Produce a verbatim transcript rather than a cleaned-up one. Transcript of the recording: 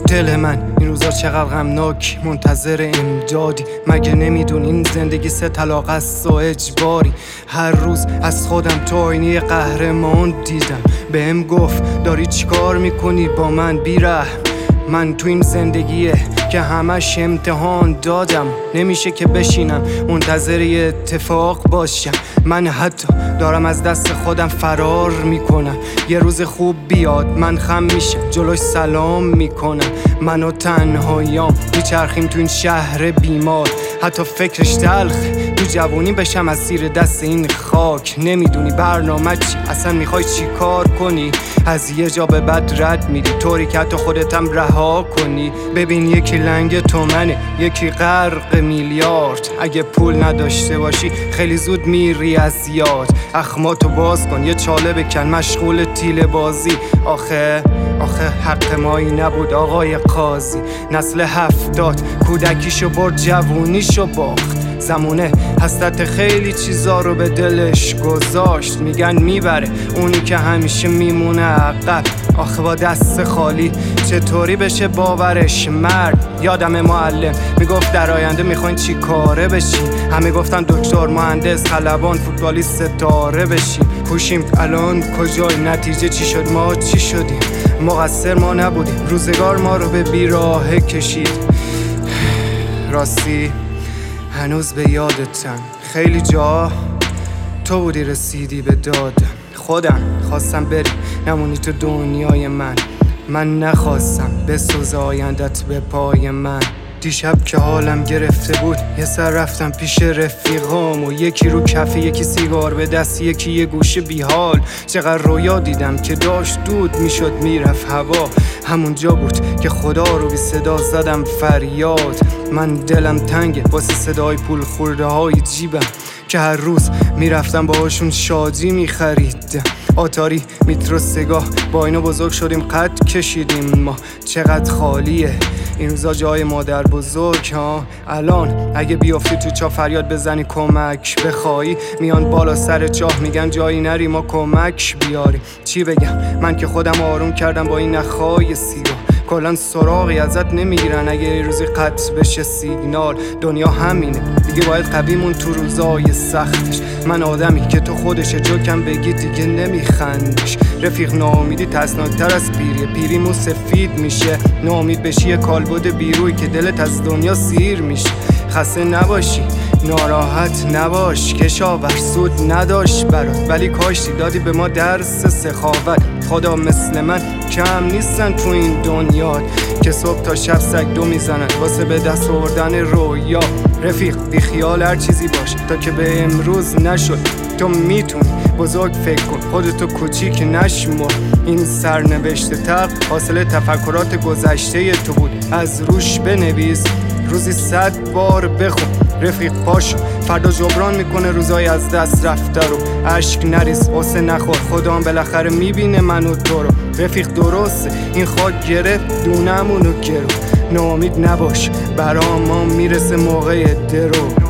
دل من این روزا چقدر غمناک، منتظر امدادی. مگه نمیدونی این زندگی سه طلاق است و اجباری؟ هر روز از خودم تو آینه قهرمان دیدم. بهم گفت داری چیکار میکنی با من بی‌رحم؟ من تو این زندگیه که همش امتحان دادم، نمیشه که بشینم منتظر یه اتفاق باشم. من حتی دارم از دست خودم فرار میکنم. یه روز خوب بیاد من خم میشم، جلوش سلام میکنم. من و تنهاییام میچرخیم تو این شهر بیمار. حتی فکرش تلخه تو جوونی بشم اسیر دست این خاک. نمیدونی برنامه چی، اصلا میخوای چی کار کنی؟ از یه جا به بعد رد میری، طوری که حتی خودتم رها کنی. ببین یکی لنگ تومنه، یکی غرق میلیارد. اگه پول نداشته باشی خیلی زود میری از یاد. اخماتو باز کن، یه چاله بکن، مشغول تیله بازی. آخه آخه حق مایی نبود آقای قاضی. نسل هفتاد کودکیشو برد، جوونیشو باخت. زمونه حسرت خیلی چیزا رو به دلش گذاشت. میگن میبره اونی که همیشه میمونه عقب. آخه با دست خالی چطوری بشه باورش مرد؟ یادم معلم میگفت در آینده میخواین چی کاره بشین. همه گفتن دکتر، مهندس، خلبان، فوتبالیست، ستاره بشین. کوشیم الان کجای نتیجه چی شد؟ ما چی شدیم؟ مقصر ما نبودیم، روزگار ما رو به بیراه کشید. راستی هنوز به یادتم خیلی جا تو بودی رسیدی به دادم. خودم خواستم بری نمونی تو دنیای من. من نخواستم بسوز آیندت به پای من. دیشب که حالم گرفته بود یه سر رفتم پیش رفیقام و یکی رو کفه، یکی سیگار به دست، یکی یه گوشه بیحال. چقدر رویا دیدم که داشت دود میشد میرفت هوا. همونجا بود که خدا رو بی صدا زدم فریاد. من دلم تنگه واسه صدای پول خورده های جیبم که هر روز میرفتم باهاشون شادی میخریدم. آتاری، میترو، سگاه، با اینو بزرگ شدیم، قد کشیدیم ما. چقدر خالیه این روزا جای مادر بزرگ ها. الان اگه بیافتی تو چاه فریاد بزنی کمک بخوایی، میان بالا سر چاه میگن جایی نری ما کمک بیاریم. چی بگم من که خودم آروم کردم با این نخای سیگار. کلان سراغی ازت نمیگیرن اگه یه روزی قطع بشه سیگنال. دنیا همینه دیگه، باید قویمون تو روزای سختش. من آدمی که تو خودشه جوکم بگی دیگه نمیخندش. رفیق ناامیدی ترسناکتر از پیریه، پیریمون سفید میشه. ناامید بشی یه کالبد بیروی که دلت از دنیا سیر میشه. خسته نباشی، ناراحت نباش، کشاور سود نداشت برات، ولی کاشتی دادی به ما درس سخاوت. خدا مثل من کم نیستن تو این دنیا که صبح تا شب سگ دو میزنن واسه به دست آوردن رویا. رفیق بی خیال هر چیزی باش تا که به امروز نشد. تو میتونی بزرگ فکر کن، خودتو کوچیک نشمر. این سرنوشت تق حاصل تفکرات گذشته تو بود. از روش بنویس، روزی صد بار بخون. رفیق پاشو، فردا جبران میکنه روزای از دست رفته رو. اشک نریز، غصه نخور، خدا هم بالاخره میبینه من و تو رو. رفیق درسته این خاک گرفت دونمونو گرو. ناامید نباش برام ما میرسه موقع درو.